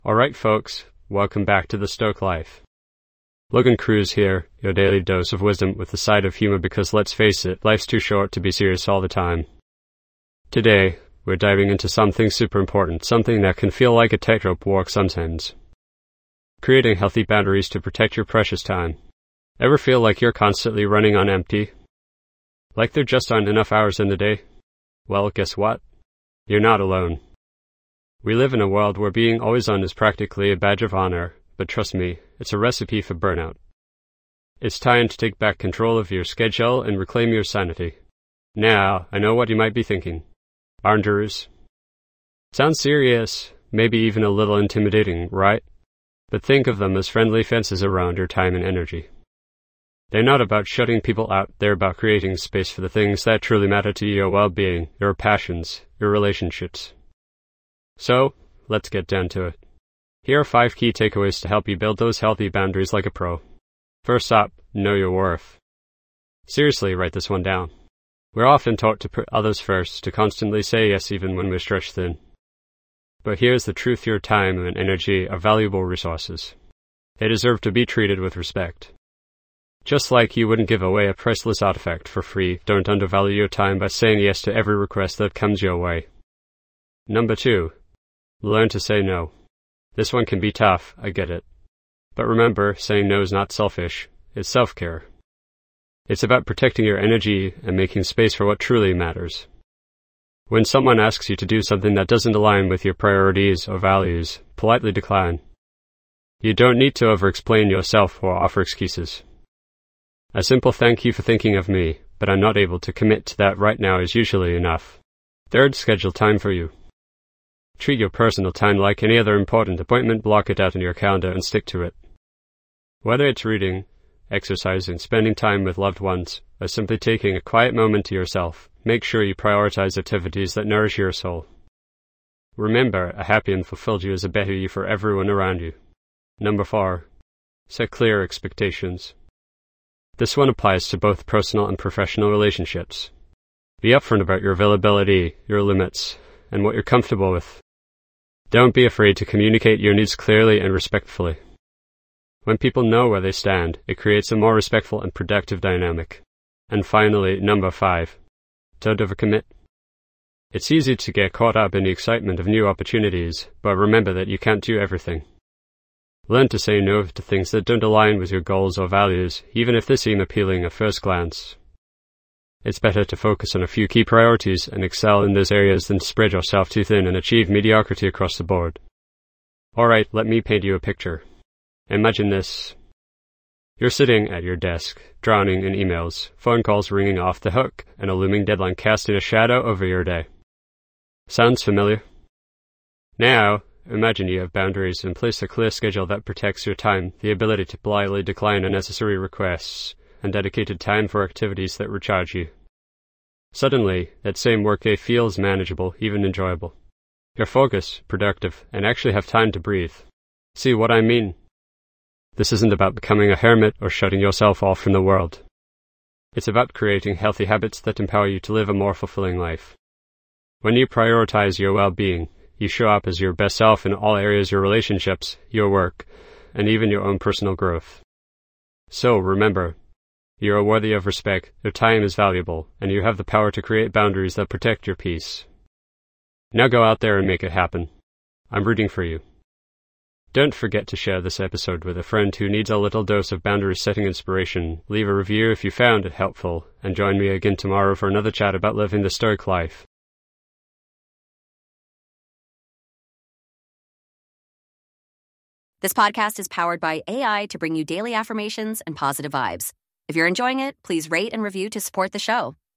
Alright folks, welcome back to The Stoic Life. Logan Cruz here, your daily dose of wisdom with a side of humor because let's face it, life's too short to be serious all the time. Today, we're diving into something super important, something that can feel like a tightrope walk sometimes. Creating healthy boundaries to protect your precious time. Ever feel like you're constantly running on empty? Like there just aren't enough hours in the day? Well, guess what? You're not alone. We live in a world where being always on is practically a badge of honor, but trust me, it's a recipe for burnout. It's time to take back control of your schedule and reclaim your sanity. Now, I know what you might be thinking. Boundaries. Sounds serious, maybe even a little intimidating, right? But think of them as friendly fences around your time and energy. They're not about shutting people out, they're about creating space for the things that truly matter to your well-being, your passions, your relationships. So, let's get down to it. Here are 5 key takeaways to help you build those healthy boundaries like a pro. First up, know your worth. Seriously, write this one down. We're often taught to put others first, to constantly say yes even when we're stretched thin. But here's the truth, your time and energy are valuable resources. They deserve to be treated with respect. Just like you wouldn't give away a priceless artifact for free, don't undervalue your time by saying yes to every request that comes your way. Number 2. Learn to say no. This one can be tough, I get it. But remember, saying no is not selfish, it's self-care. It's about protecting your energy and making space for what truly matters. When someone asks you to do something that doesn't align with your priorities or values, politely decline. You don't need to over-explain yourself or offer excuses. A simple thank you for thinking of me, but I'm not able to commit to that right now is usually enough. Third, schedule time for you. Treat your personal time like any other important appointment, block it out in your calendar and stick to it. Whether it's reading, exercising, spending time with loved ones, or simply taking a quiet moment to yourself, make sure you prioritize activities that nourish your soul. Remember, a happy and fulfilled you is a better you for everyone around you. Number 4. Set clear expectations. This one applies to both personal and professional relationships. Be upfront about your availability, your limits, and what you're comfortable with. Don't be afraid to communicate your needs clearly and respectfully. When people know where they stand, it creates a more respectful and productive dynamic. And finally, number 5. Don't overcommit. It's easy to get caught up in the excitement of new opportunities, but remember that you can't do everything. Learn to say no to things that don't align with your goals or values, even if they seem appealing at first glance. It's better to focus on a few key priorities and excel in those areas than to spread yourself too thin and achieve mediocrity across the board. Alright, let me paint you a picture. Imagine this. You're sitting at your desk, drowning in emails, phone calls ringing off the hook, and a looming deadline casting a shadow over your day. Sounds familiar? Now, imagine you have boundaries and place a clear schedule that protects your time, the ability to politely decline unnecessary requests, and dedicated time for activities that recharge you. Suddenly, that same workday feels manageable, even enjoyable. You're focused, productive, and actually have time to breathe. See what I mean? This isn't about becoming a hermit or shutting yourself off from the world. It's about creating healthy habits that empower you to live a more fulfilling life. When you prioritize your well-being, you show up as your best self in all areas of your relationships, your work, and even your own personal growth. So remember, you are worthy of respect, your time is valuable, and you have the power to create boundaries that protect your peace. Now go out there and make it happen. I'm rooting for you. Don't forget to share this episode with a friend who needs a little dose of boundary setting inspiration. Leave a review if you found it helpful, and join me again tomorrow for another chat about living the Stoic life. This podcast is powered by AI to bring you daily affirmations and positive vibes. If you're enjoying it, please rate and review to support the show.